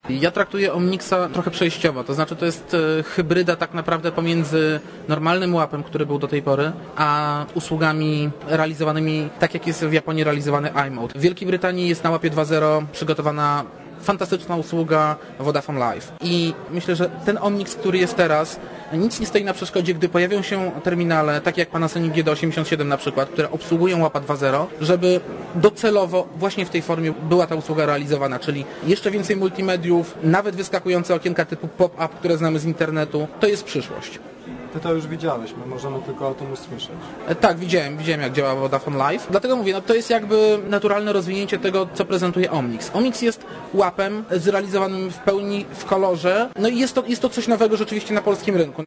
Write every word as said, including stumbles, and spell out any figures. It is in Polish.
Ja traktuję Omnixa trochę przejściowo, to znaczy to jest hybryda tak naprawdę pomiędzy normalnym łapem, który był do tej pory, a usługami realizowanymi tak jak jest w Japonii realizowany iMode. W Wielkiej Brytanii jest na łapie dwa zero przygotowana fantastyczna usługa Vodafone Live. I myślę, że ten Omnix, który jest teraz, nic nie stoi na przeszkodzie, gdy pojawią się terminale, takie jak Panasonic G D osiemdziesiąt siedem na przykład, które obsługują łapa dwa zero, żeby docelowo właśnie w tej formie była ta usługa realizowana, czyli jeszcze więcej multimediów, nawet wyskakujące okienka typu pop-up, które znamy z internetu, to jest przyszłość. Ty to już widziałeś, my możemy tylko o tym usłyszeć. E, tak, widziałem, widziałem jak działa Vodafone Live. Dlatego mówię, no to jest jakby naturalne rozwinięcie tego, co prezentuje Omnix. Omnix jest łapem zrealizowanym w pełni w kolorze, no i jest to, jest to coś nowego rzeczywiście na polskim rynku.